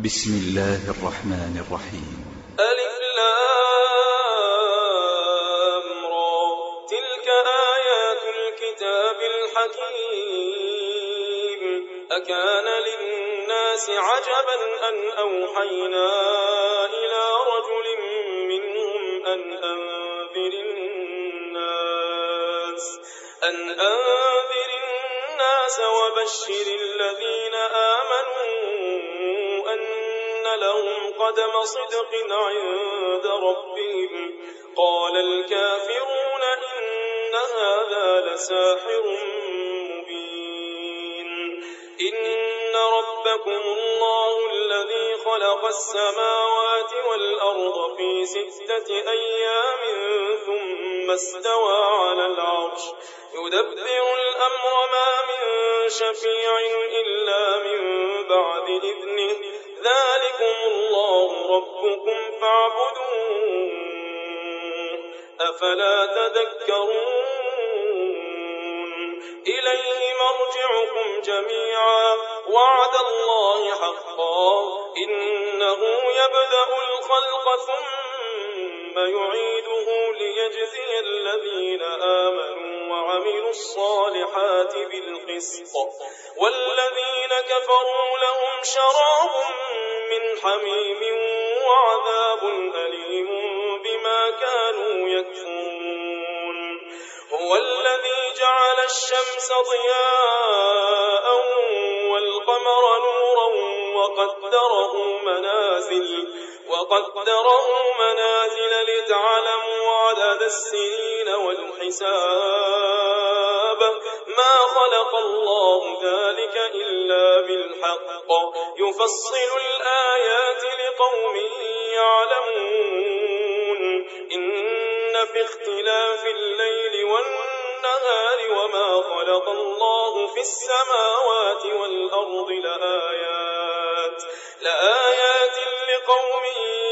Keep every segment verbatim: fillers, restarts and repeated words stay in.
بسم الله الرحمن الرحيم. ألف لام را، تلك آيات الكتاب الحكيم. أكان للناس عجبا أن أوحينا إلى رجل منهم أن أنذر الناس أن أنذر الناس وبشر الذين آمنوا أن لهم قدم صدق عند ربهم. قال الكافرون إن هذا لساحر مبين. إن ربكم الله الذي خلق السماوات والأرض في ستة أيام ثم استوى على العرش يدبر الأمر ما من شفيع إلا من بعد إذنه. ذلكم الله ربكم فاعبدوه أفلا تذكرون. إليه مرجعكم جميعا وعد الله حقا إنه يبدأ الخلق ثم يعيده ليجزي الذين آمنوا وعملوا الصالحات بالقسط والذين كفروا لهم شراب من حميم وعذاب أليم بما كانوا يكفرون. هو الذي جعل الشمس ضياء والقمر نورا وقدره منازل وقدره منازل لتعلموا عدد السنين والحساب. ما خلق الله ذلك إلا بالحق يفصل الآيات لقوم يعلمون. إن في اختلاف الليل والنهار وما خلق الله في السماوات والأرض لآيات لآيات لقوم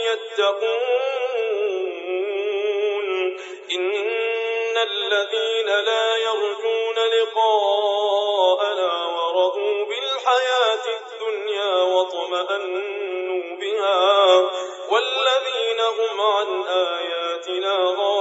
يتقون. إن الذين لا يرجون لقاءنا ورضوا بالحياة الدنيا واطمأنوا بها والذين هم عن آياتنا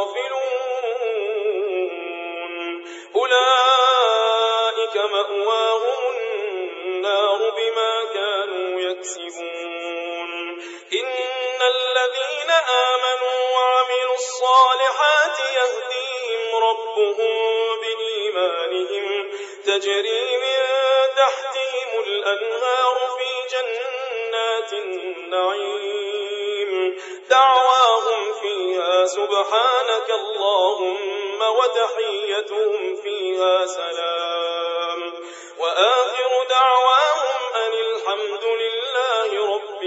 غافلون أولئك مأواهم النار بما كانوا يكسبون. إن الذين آمنوا وعملوا الصالحات يهديهم ربهم بإيمانهم تجري من تحتهم الأنهار في جنات النعيم. دعواهم فيها سبحانك اللهم وتحيتهم فيها سلام وآخر دعواهم أن الحمد لله رب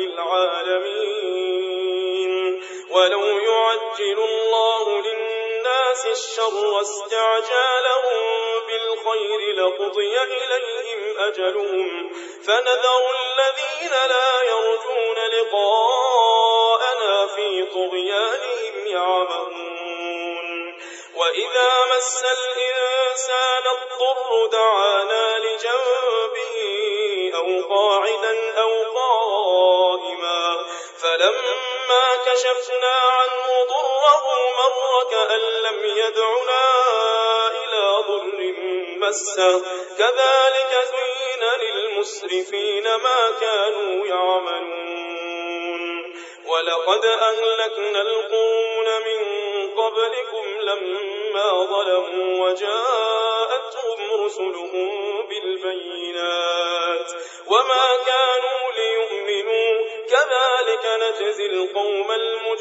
العالمين. ولو يعجل الله للناس الشر استعجالهم بالخير لقضي إليهم أجلهم فنذر الذين لا يرجون لقاءنا في طغيانهم يعمهون. وإذا مس الإنسان الضر دعانا لجنبه أو قاعدا أو قائما فلما كشفنا عنه ضره مر كأن لم يدعنا إلى ضر مسه كذلك زين للمسرفين ما كانوا يعملون. ولقد أهلكنا القرون من قبلكم لما ظلموا وجاءتهم رسلهم بالبينات وما كانوا ليؤمنوا كذلك نجزي القوم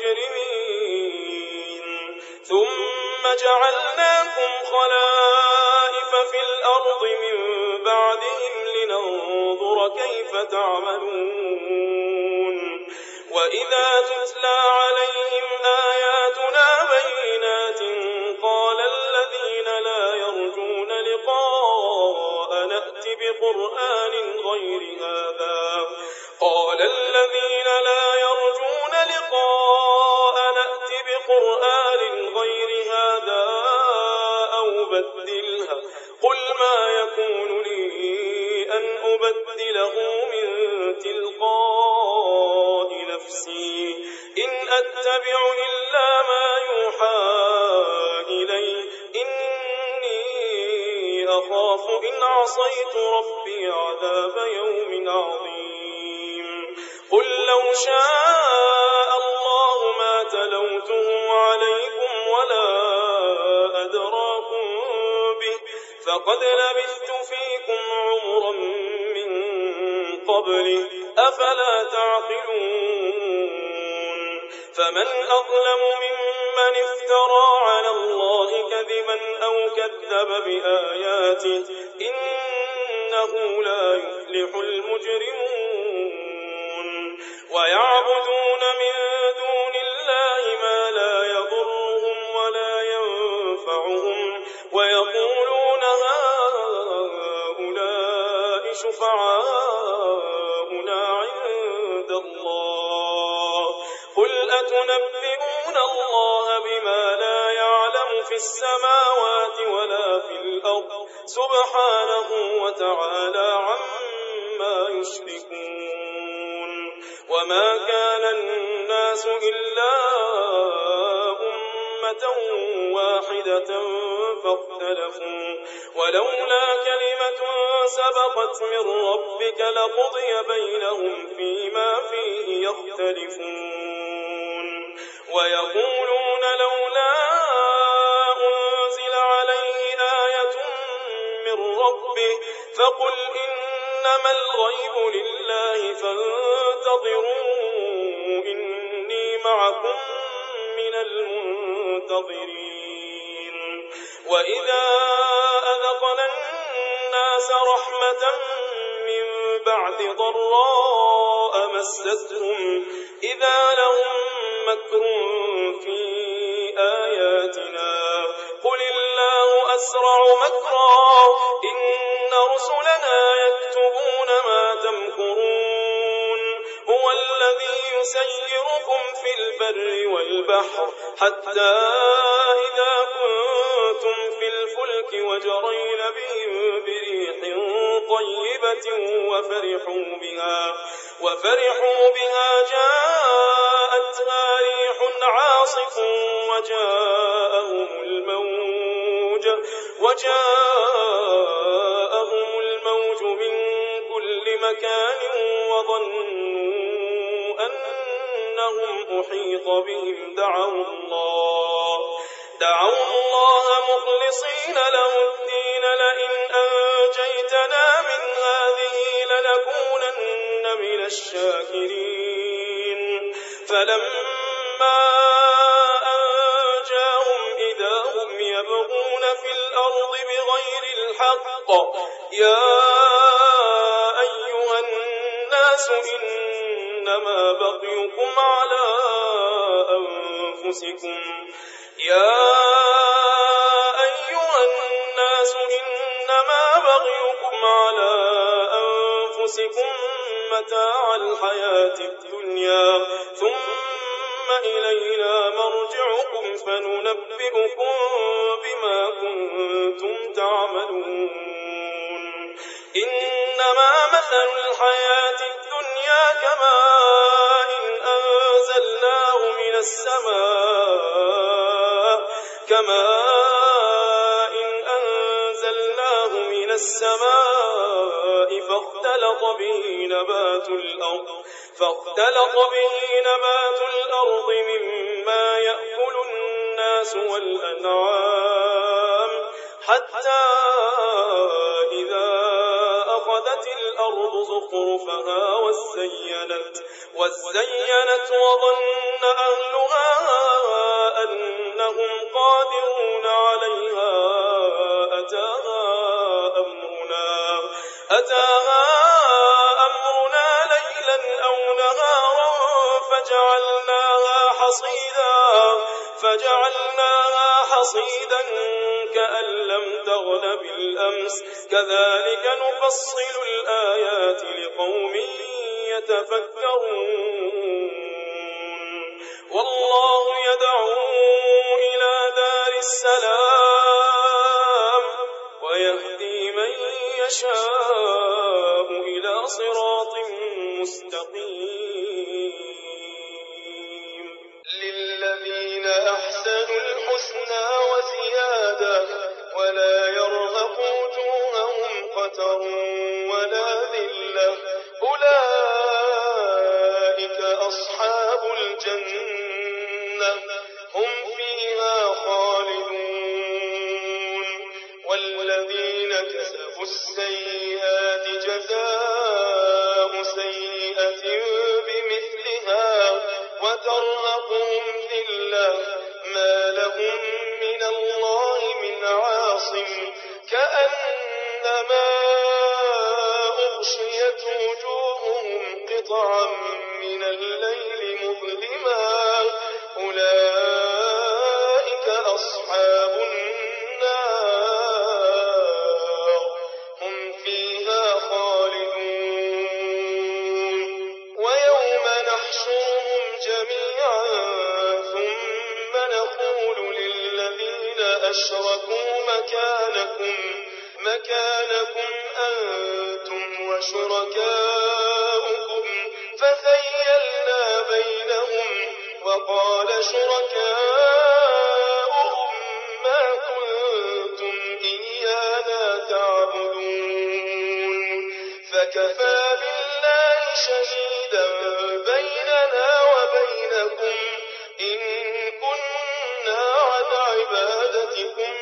المجرمين. ثم جعلناكم خلائف في الأرض من بعدهم لننظر كيف تعملون. وإذا تتلى عليهم آياتنا بينات قال الذين لا يرجون لقاء نأت بقرآن غير هذا قال الذين لا يرجون لقاء نأت بقرآن غير هذا أو بدلها قل ما يكون لي أن أبدله من تلقاء عصيت ربي عذاب يوم عظيم قل لو شاء الله ما تلوته عليكم ولا أدراكم به فقد لبثت فيكم عمرا من قبله أفلا تعقلون فمن أظلم ممن افترى على الله كذبا أو كذب بآياته إنه لا يفلح المجرمون ويعبدون من دون الله ما لا يضرهم ولا ينفعهم ويقولون هؤلاء شفعاؤنا عند الله قل أتنبئون الله بما لا يعلم في السماوات ولا في الأرض سبحانه وتعالى عما يشركون وما كان الناس إلا أمة واحدة فاختلفوا ولولا كلمة سبقت من ربك لقضي بينهم فيما فيه يختلفون ويقولون لولا أنزل عليه آية من ربه فقل إنما الغيب لله فانتظروا إني معكم من المنتظرين وإذا أذقنا الناس رحمة من بعد ضراء مستهم إذا لهم مكر في آياتنا قل الله أسرع مكرا إن رسلنا يكتبون ما تمكرون هو الذي يسيركم في البر والبحر حتى إذا كنتم في الفلك وجرين بهم بريح طيبة وفرحوا بها وفرحوا بها جاءتها ريح عاصف وجاءهم الموج وجاءهم الموج من كل مكان وظنوا أنهم أحيط بهم دعوا الله دعوا الله مخلصين له الدين لئن أنجيتنا من هذه لنكونن من الشاكرين فلما أنجاهم إذا هم يبغون في الأرض بغير الحق يا أيها الناس إنما بغيكم على أنفسكم يا أيها الناس إنما بغيكم على أنفسكم متاع الحياة الدنيا ثم إلينا مرجعكم فننبئكم بما كنتم تعملون إنما مثل الحياة الدنيا كماء أنزلناه من السماء كماء أنزلناه من السماء فاختلط به نبات الأرض فاختلط به نبات الأرض مما يأكل الناس والأنعام حتى إذا أخذت الأرض زخرفها وزينت وزينت وظن أهلها أنهم قادرون عليها أتاها أمرنا أتاها أمرنا ليلا أو نهارا فجعلناها حصيدا فجعلناها حصيدا كأن لم تغن بالأمس كذلك نفصل الآيات لقوم يتفكرون والله يدعو إلى دار السلام ويهدي من يشاء إلى صراط مستقيم للذين أحسنوا الحسنى وزيادة ولا يرهق وجوههم قتر مطر ولا ذلة أولئك أصحاب الجنة هم فيها خالدون والذين كسبوا السيئات جزاء سيئة بمثلها وترهقهم ذلة ما لهم من الله من عاصم كأنما أغشيت وجوههم قطعا من الليل مظلما أولئك أصحاب النار هم فيها خالدون ويوم نحشرهم جميعا ثم نقول للذين أشركوا مكانكم مكانكم أنتم وشركاؤكم فزيلنا بينهم وقال شركاؤهم ما كنتم إيانا تعبدون فكفى بالله شهيدا بيننا وبينكم إن كنا عن عبادتكم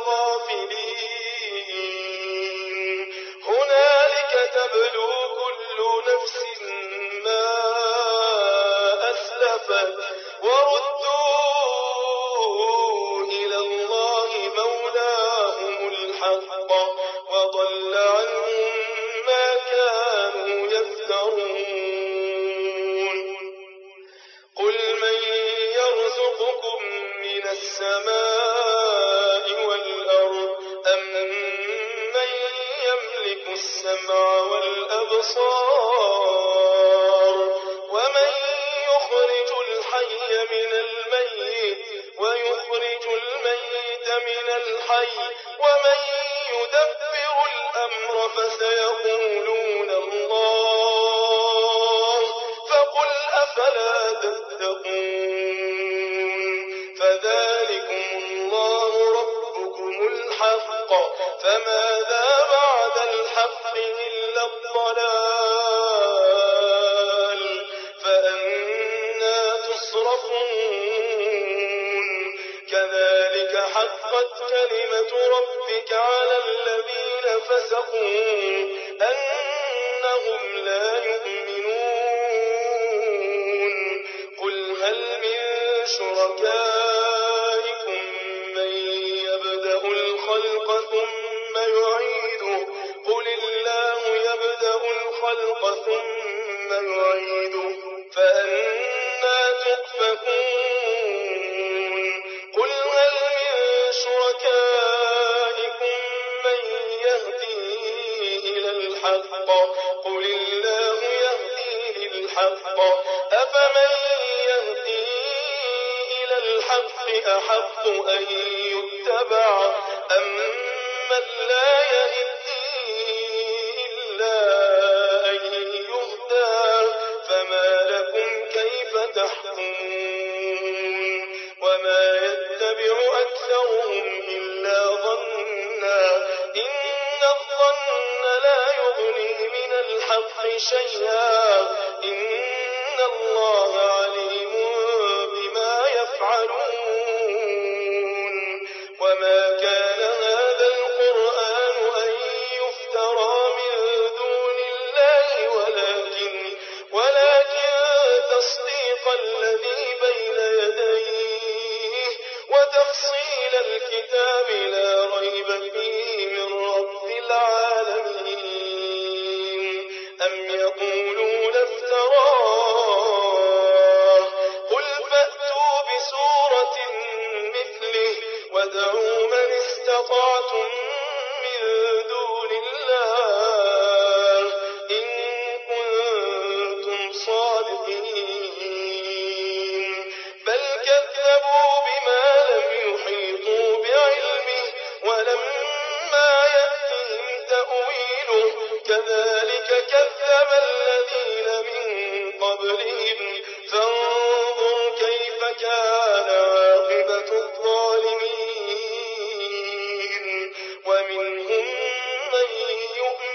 لغافلين هنالك تبلو كل نفس ما أسلفت وردوا إلى الله مولاهم الحق وضل عنهم ما كانوا يفترون قل من يرزقكم من السماء والأرض أم من يملك السمع والأبصار ومن يخرج الحي من الميت ويخرج الميت من الحي ومن يدبر الأمر فسيقولون الله فقل أفلا تتقون فذلكم الله ربكم الحق فماذا بعد الحق إلا الضلال فأنا تصرفون كذلك حقت كلمة ربك على الذين فسقوا أنهم لا يؤمنون قل هل من شركائكم من يبدأ الخلق ثم يعيده قل الله يبدأ الخلق ثم يعيده فأنا تؤفكون قل هل من شركائكم من يهدي إلى الحق قل الله يهدي للحق أفمن يهدي إلى الحق أحق أن يتبع أم من لا يهدي إلا أن يهدى فما لكم كيف تحكمون وما يتبع أكثرهم إلا ظنا إن الظن لا يغني من الحق شيئا إن الله عليم بما يفعلون وما كان هذا القرآن أن يفترى من دون الله ولكن ولكن تصديق الذي بين يديه وتفصيل الكتاب لا ريب فيه من رب العالمين أم يقولون افتراه قل فأتوا بسورة مثله وادعوا من استطعتم من دون الله إن كنتم صادقين بل كذبوا بما لم يحيطوا بعلمه ولما يأتهم تأويله كذلك كذب الذين من قبلهم فانظر كيف كان عاقبة الظالمين ومنهم من يؤمن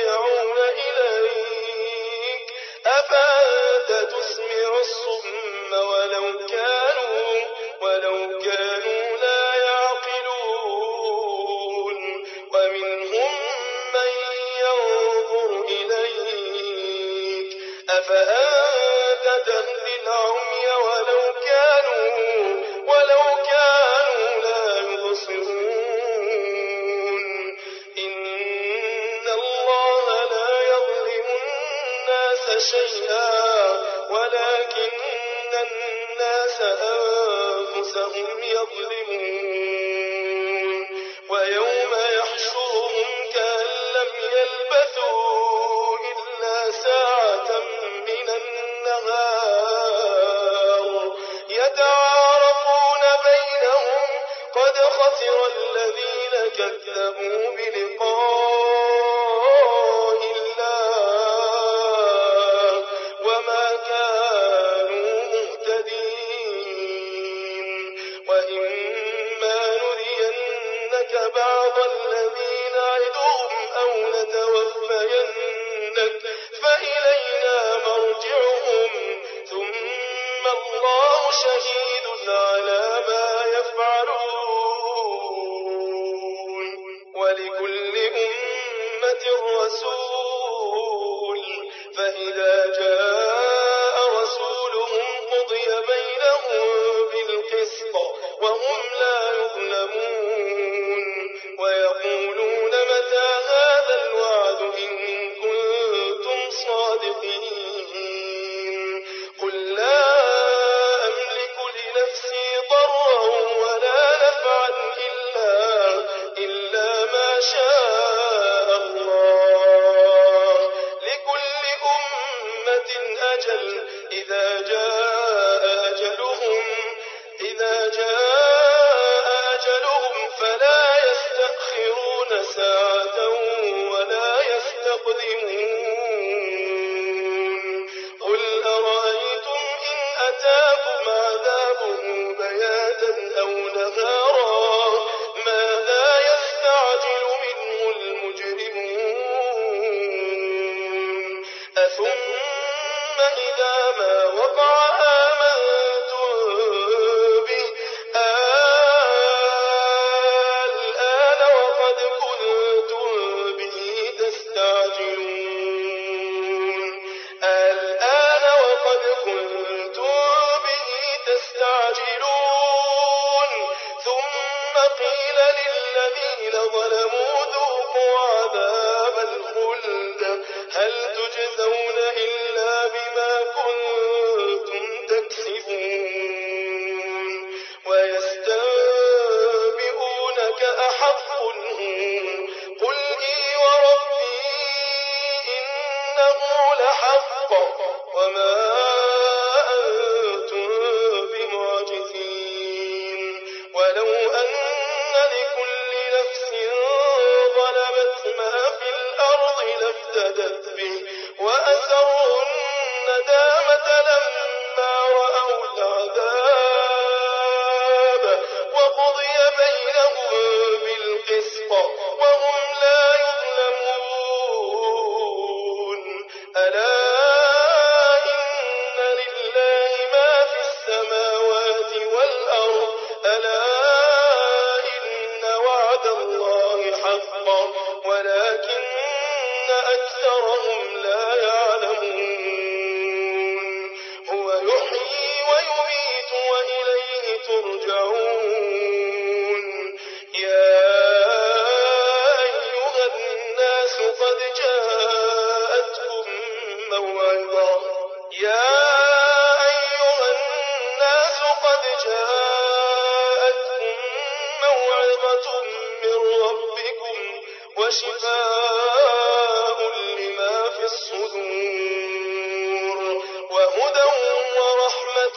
يستمعون إليك أفأنت تسمع الصم ولو كانوا ولو كانوا لا يعقلون ومنهم من ينظر إليك أفأنت تهدي العمي ولو كانوا ولو كانوا لا يبصرون إن الله لا يظلم الناس شيئا ولكن الناس أنفسهم يظلمون ويوم يحشرهم كأن لم يلبثوا إلا ساعة من النهار يتعارفون بينهم قد خسر الذين كذبوا بلقاء الله وما كانوا مهتدين وإما نرينك بعض الذي نعدهم أو نتوفينك فإلينا مرجعهم ثم الله شهيد على ما يفعلون ولكل أمة رسول فإذا جاء رسولهم قضي بينهم بالقسط وهم لا يظلمون ويقولون متى هذا الوعد إن كنتم صادقين قل لا أملك لنفسي ضرا ولا نفعا إلا, إلا ما شاء الله لكل أمة أجل إذا جاء أجلهم إذا جاء أجلهم فلا يستأخرون ساعة ولا يستقدمون قل أرأيتم إن أتاكم عذابه بياتا أو نهارا ماذا يستعجل منه المجرمون أثم إذا ما وقع آمنتم به الآن وقد كنتم به تستعجلون الآن وقد كنتم به تستعجلون ثم قيل للذين ظلموا ذوقوا عذاب الخلد هل تجزون إلا بما كنتم تكسبون ويستنبئونك أحق هو قل إي وربي إنه لحق وما أنتم بمعجزين ولو أن لكل نفس ظلمت ما في الأرض لافتدت به وأسروا الندامة لما رأوا العذاب وقضي بينهم بالقسط وهم لا يظلمون ألا إن لله ما في السماوات والأرض ألا إن وعد الله حق ولكن أكثرهم لا يعلمون هو يحيي ويميت وإليه ترجعون يا أيها الناس قد جاءتكم موعظة يا أيها الناس قد جاءتكم موعظة من ربكم وشفاء لما في الصدور وهدى ورحمة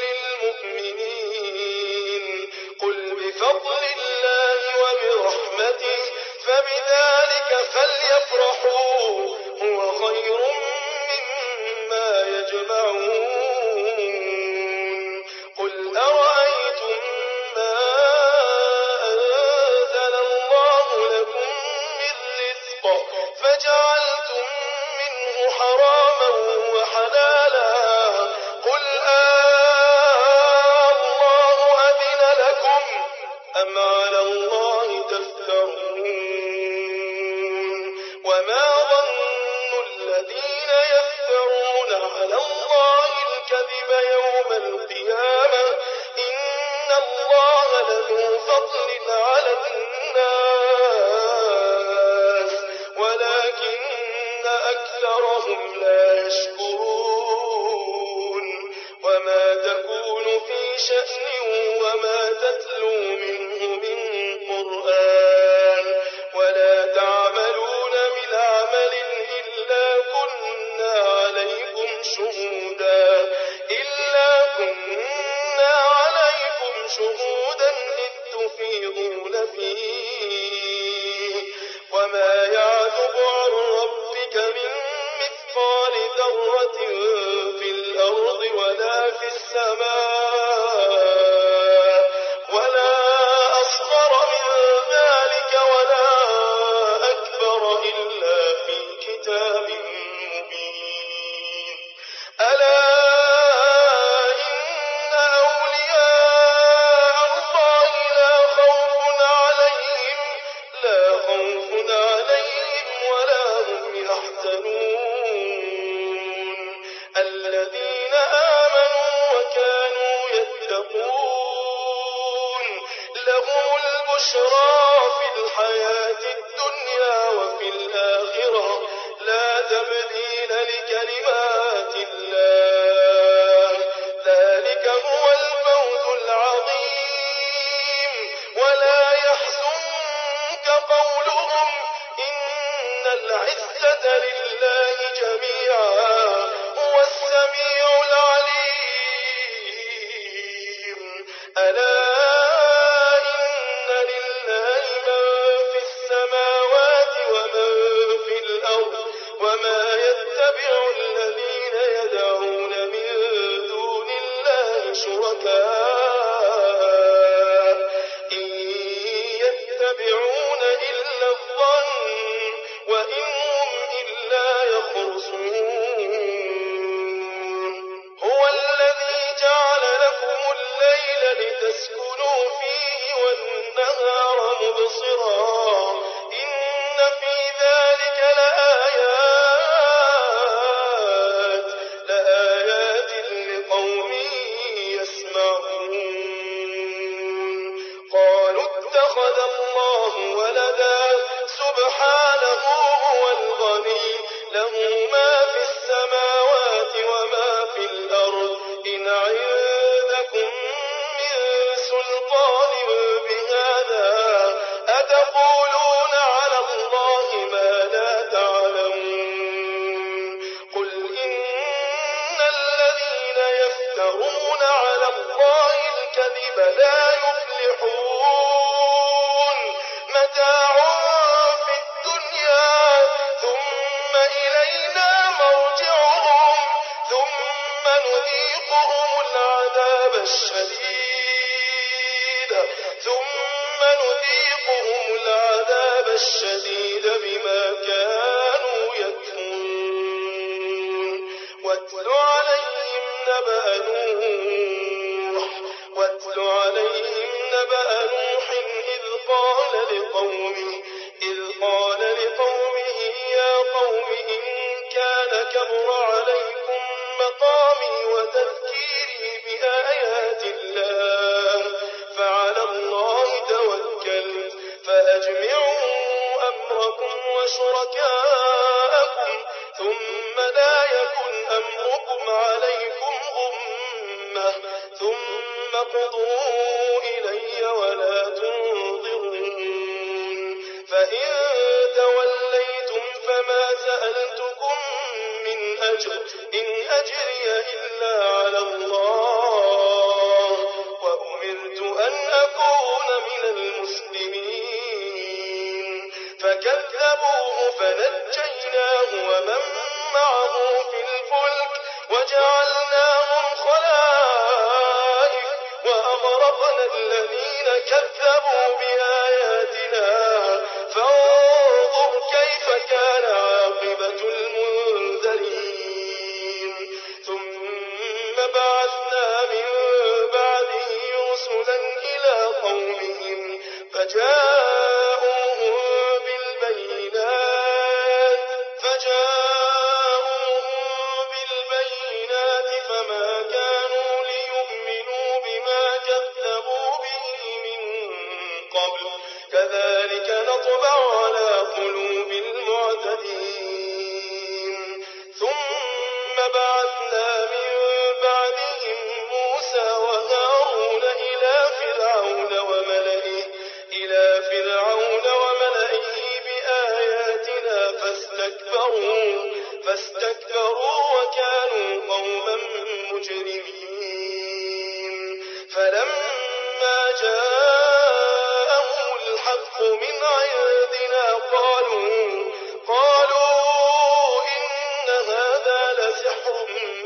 للمؤمنين قل بفضل الله وبرحمته فبذلك فليفرحوا هو خير مما يجمعون قل أرأيتم ما أنزل الله لكم من رزق فجعلتم ذو فضل على الناس ولكن أكثرهم لا يشكرون وما تكون في شأن وما تتلو منه من قرآن ولا تعملون من عمل إلا كنا عليكم شهودا إلا كنا عليكم شهودا إذ تفيضون فيه وما يعزب عن ربك من مثقال ذرة في الأرض ولا في السماء ولا أصغر من ذلك ولا أكبر إلا في كتاب مبين ألا إن أولياء الله لا خوف عليهم لا خوف عليهم ولا هم يحزنون الذين آمنوا وكانوا يتقون لهم البشرى في الحياة الدنيا وفي الآخرة لا تبديل لكلمات الله ذلك هو الفوز العظيم ولا يحزنك قولهم إن العزة لله جميعا هو السميع العليم ألا إن لله من في السماوات ومن في الأرض وما يتبع الذين يدعون من دون الله شركاء إن يتبعون إلا الظن وإن هم إلا يخرصون هو الذي جعل لكم الليل لتسكنوا فيه والنهار مبصرا إن في ذلك لآيات لآيات لقوم يسمعون قالوا اتخذ الله ولدا سبحانه هو الغني له ما في السماوات وما في الأرض إن عندكم من سلطان بهذا أتقولون على الله ما لا تعلمون قل إن الذين يفترون على الله الكذب لا يفلحون متاع في الدنيا ثم إلينا مرجعهم ثم نذيقهم العذاب الشديد ثم نذيقهم العذاب الشديد بما كانوا يكفرون واتل عليهم نبأ نوح واتل عليهم نبأ نوح إذ قال لقومه إذ قال لقومه يا قوم إن كان كبر عليكم مقامي وتذكيري بآيات الله فعلى الله توكلت فأجمعوا أمركم وشركاءكم ثم لا يكن أمركم عليكم غمة ثم قضوا إلي ولا تنظرون فإن توليتم فما سألتكم من أجر إن أجري إلا على الله وأمرت أن أكون من المسلمين فكذبوه فنجيناه ومن معه في الفلك وجعلناهم خلائف وأغرقنا الذين كذبوا بآياتنا فانظر كيف كان عاقبة المنذرين ثم بعثنا من بعده رسلا إلى قومهم فجاءوهم بالبينات فجاءوهم بالبينات فما كانوا ليؤمنوا بما كذبوا به من نطبع على قلوب المعتدين ثم بعثنا من بعدهم موسى وهارون إلى فرعون وملئه إلى فرعون وملئه بآياتنا فاستكبروا فاستكبروا وكانوا قوما مجرمين فلما جاءهم الحق من عندنا قالوا قالوا إن هذا لسحر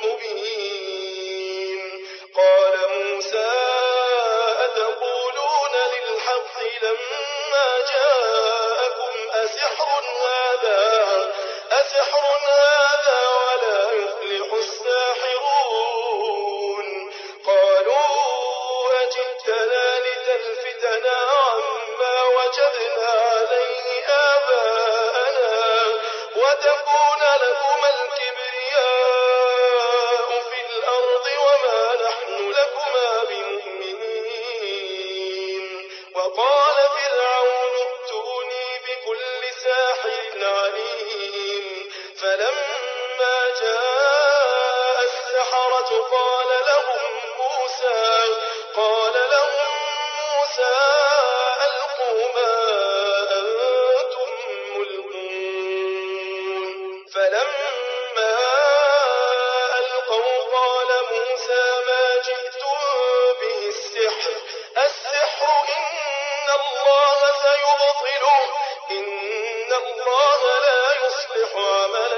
مبين قال موسى أتقولون للحق لما جاءكم أسحر هذا أسحر هذا ولا يفلح الساحرون قالوا أجئتنا لتلفتنا عما وجدنا عليه آباءنا وتكون لكما الكبرياء في الأرض وما نحن لكما بمؤمنين وقال فرعون ائتوني بكل ساحر عليم فلما جاء السحرة قال لهم موسى قال لهم موسى ألقوا ما أنتم ملقون فلما ألقوا قال موسى ما جئتم به السحر السحر إن الله سيبطله إن الله لا يصلح عمل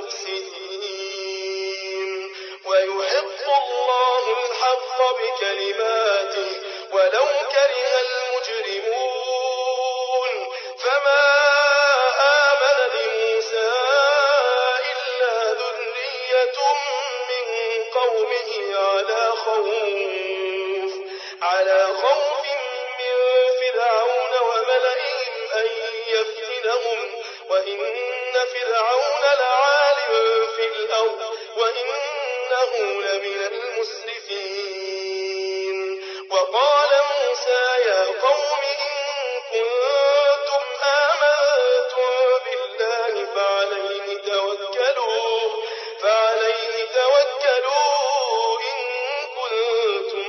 المفسدين ويحق الله الحق بكلماته ولو كره المجرمون فما آمن لموسى إلا ذرية من قومه على خوف على خوف من فرعون وملئهم أن يفتنهم وإن فرعون لعال في الأرض وإنه لمن المسرفين وقال موسى يا قوم إن كنتم آمنتم بالله فعليه توكلوا فعليه توكلوا إن كنتم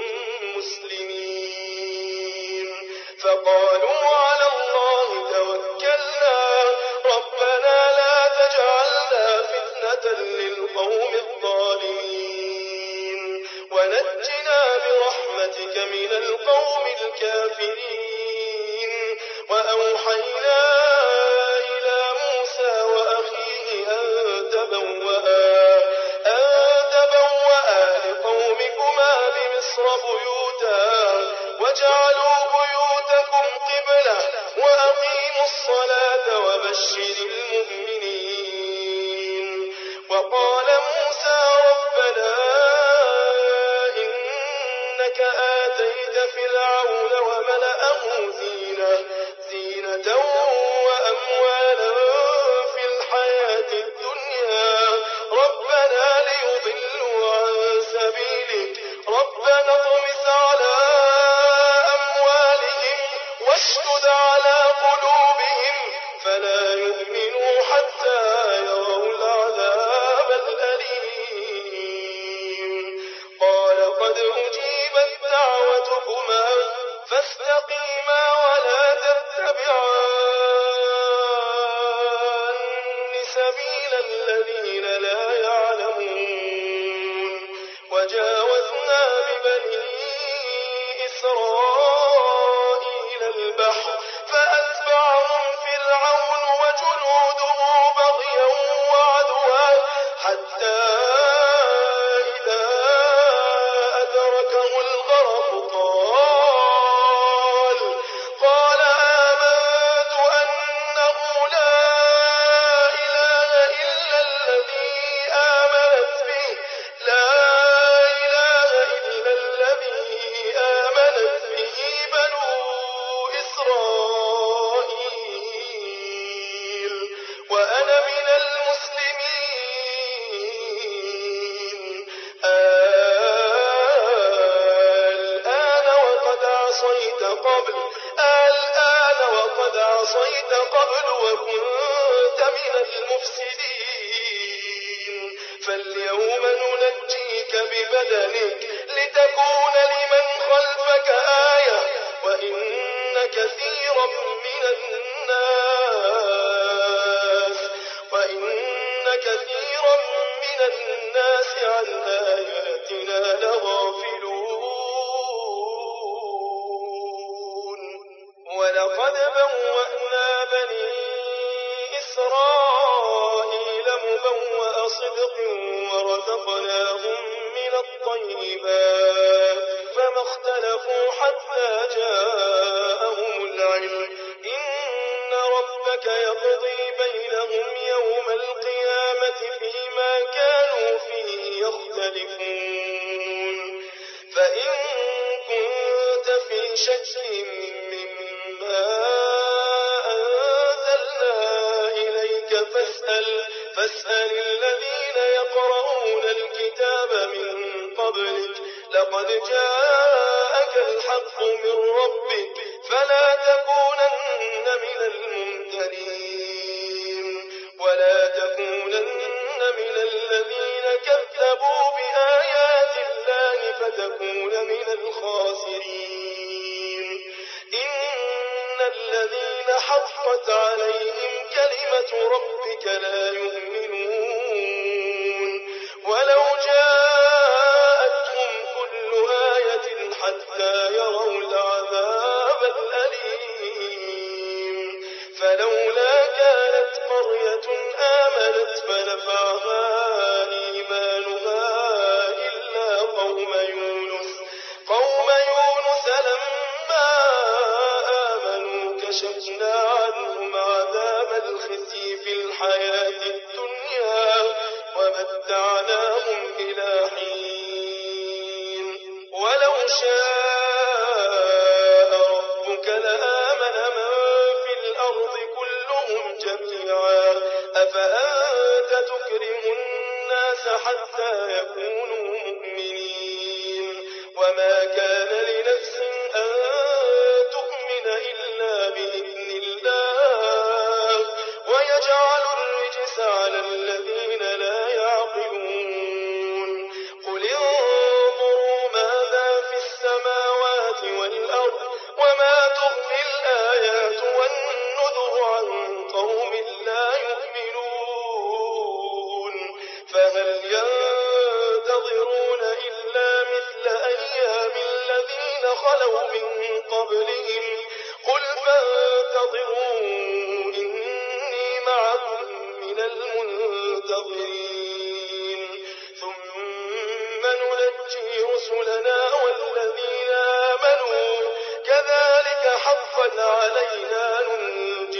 مسلمين فقالوا على الله توكلنا ربنا لا تجعلنا فتنة للقوم الظالمين ونجنا برحمتك من القوم الكافرين وأوحينا إلى موسى وأخيه أن تبوأ أن تبوأ لقومكما بمصر بيوتا واجعلوا بيوتكم قبلة وأقيموا الصلاة وبشر المؤمنين وقال موسى ربنا إنك آتيت فرعون وملأه زينة زينة وأموالا في الحياة الدنيا ربنا ليضلوا عن سبيلك ربنا اطمس على أموالهم واشدد على قلوبهم فلا يؤمنوا حتى يروا العذاب الأليم قال قد أجيبت دعوتكما فاستقيما ولا تتبعان سبيل الذين لا يعلمون وجاوزنا ببني إسرائيل البحر فأتبعهم فرعون وجنوده بغيا وعدوا حتى إذا أدركه الغرق قال قال آمنت أنه لا إله إلا الذي آمنت به لا إله إلا الذي آمنت به بنو إسرائيل وأنا من المسلمين المفسدين فاليوم ننجيك ببدنك لتكون لمن خلفك آية وإن كثيرا من الناس وإن كثيرا من الناس عن آياتنا لغافلون ولقد بوأنا بني إسرائيل مبوأ صدق ورزقناهم من الطيبات فما اختلفوا حتى جاءهم العلم إن ربك يقضي بينهم يوم القيامة فيما كانوا فيه يختلفون فإن كنت في شك مما أنزلنا إليك فاسأل فاسأل الذين يقرؤون الكتاب من قبلك لقد جاءك الحق من ربك فلا تكونن من الممترين ولا تكونن من الذين كذبوا بآيات الله فتكون من الخاسرين إن الذين حقت عليهم كلمة ربك لا يؤمنون ولو جاءتهم كل آية حتى يروا العذاب الأليم فلولا كانت قرية آمنت فنفعها إيمانها إلا قوم يونس قوم يونس لما آمنوا كشفنا عنهم عذاب الخزي في الحياة الدنيا ومتعناهم إلى حين ولو شاء ربك لآمن من في الأرض كلهم جميعا أفأنت تكره الناس حتى يكونوا مؤمنين وما كان لنفس أن تؤمن إلا بإذن الله ويجعل الرجس على الذين لا يعقلون قل انظروا ماذا في السماوات والأرض وما تغني الآيات والنذر عن قوم لا يؤمنون فهل ينتظرون إلا مثل أيام الذين خلوا من قبلهم قل فانتظروا إني معكم من المنتظرين ثم ننجي رسلنا والذين آمنوا كذلك حقا علينا ننجي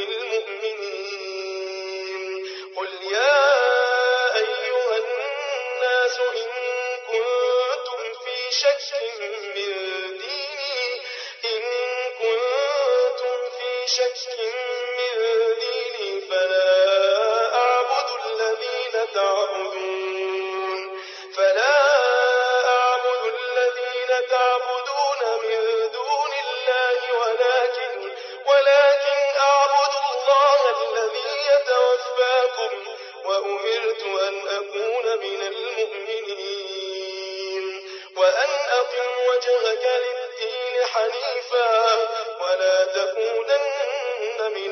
المؤمنين قل يا أيها الناس إن كنتم في شك من ديني إن كنتم في شك من ديني فلا أعبد الذين تعبدون فلا أعبد الذين تعبدون من دون الله ولكن ولكن أعبد الله الذي يتوفاكم وأمرت أن أكون من المؤمنين وأن أقم وجهك للدين حنيفا ولا تكونن من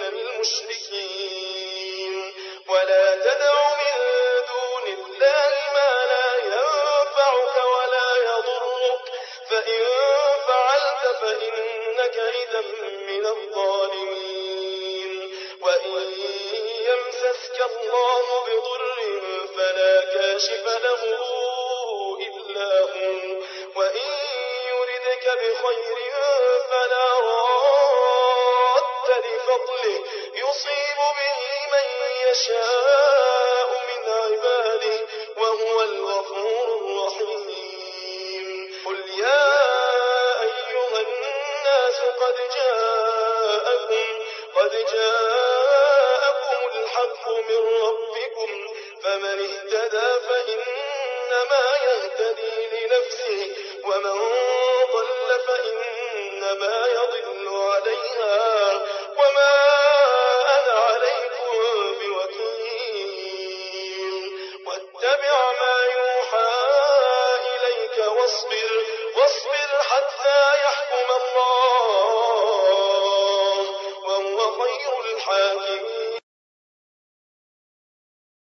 المشركين ولا تدع من دون الله ما لا ينفعك ولا يضرك فإن فعلت فإنك إذا من الظالمين وإن يمسسك الله بضر فلا كاشف له إلا هو وإن يردك بخير فلا راد لفضله يصيب به من يشاء من عباده وهو الغفور الرحيم قل يا أيها الناس قد جاءكم قد جاءكم الحق من ربكم فمن اهتدى فإنما يهتدي لنفسه ومن ضل فإنما يضل عليها وما أنا عليكم بوكيل فاصبر